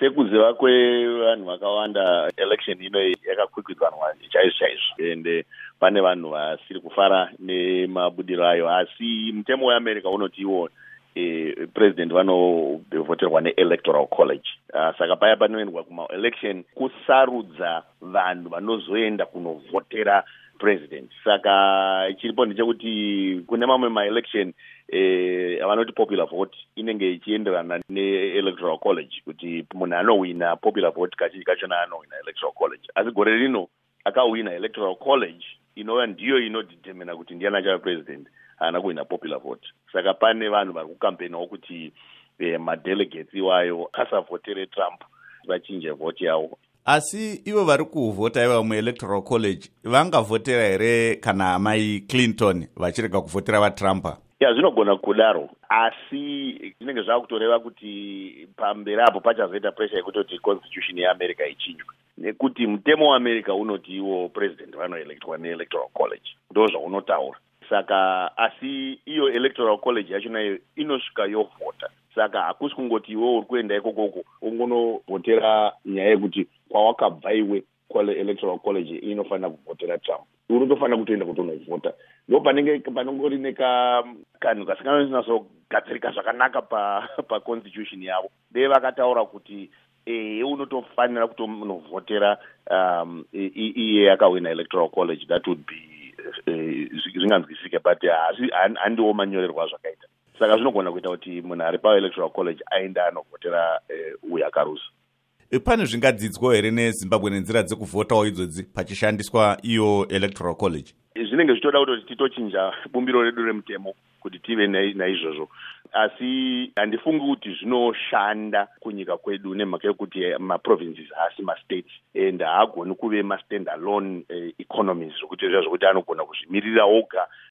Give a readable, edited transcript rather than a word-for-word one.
Sekuziva kwevanhu vakawanda, election ino yakakwikwidzanwa chaizvo chaizvo, ende pane vanhu vasiri kufara nemabudiro ayo, asi mutemo weAmerica unoti iwo president vanovhoterwa neelectoral college. Saka paya panoendwa kuma-election kusarudza vanhu vanozoenda kunovhotera president. Saka chiripo ndechekuti kune mamwe ma-election vanoti popular vote inenge ichienderana ne-electoral college, kuti munhu anowina popular vote kazhinji kachona anowina electoral college. Asi gore rino akawina electoral college inova ndiyo inodetermina kuti ndiani achava president, haana kuwina popular vote. Saka pane vanhu vari kukampenawo kuti madelegates iwayo asavhotere Trump vachinje vote yavo. Asi ivo vari kuvhota iva muelectoral college vangavhotera here kana amai Clinton vachirega kuvhotera vaTrump? Zvinogona kudaro, asi zvinenge zvakutoreva kuti pamberi apo pachazoita pressure yekutoti constitution yeAmerica ichinjwe, nekuti mutemo weAmerica unoti iwo president vanoelectwa neelectoral college, ndo zvaunotaura. Saka asi iyo electoral college yachona inosvika yovhota. Saka hakusi kungoti iwe uri kuenda ikokoko ungonovhotera nyaya yekuti kwawakabva iwe electoral college inofanira kuvhotera Trump. Unotofanira kutoenda kutonovhota. Ndo panongori nekanhu kasinganyatsogadzirika zvakanaka paconstitution yavo. Ndeye vakataura kuti unotofanira kutonovhotera iye akawina electoral college. That would be zvinganzwisike, but handiwo manyorerwa zvakaita. Saka zvinogona kuita kuti munhu ari paelectoral college aenda anovhotera uyo akarusa. Pane zvingadzidzwa here neZimbabwe nenzira dzekuvhotawo idzodzi pachishandiswa iyo electoral college? Zvinenge zvichitoda kuti titochinja bumbiro redu remutemo kuti tive naizvozvo, asi handifungi kuti zvinoshanda kunyika kwedu nemhaka yekuti maprovinces haasi mastates, and haagoni kuve ma-stand alone economies zvokuti zvokuti anogona kuzvimirira oga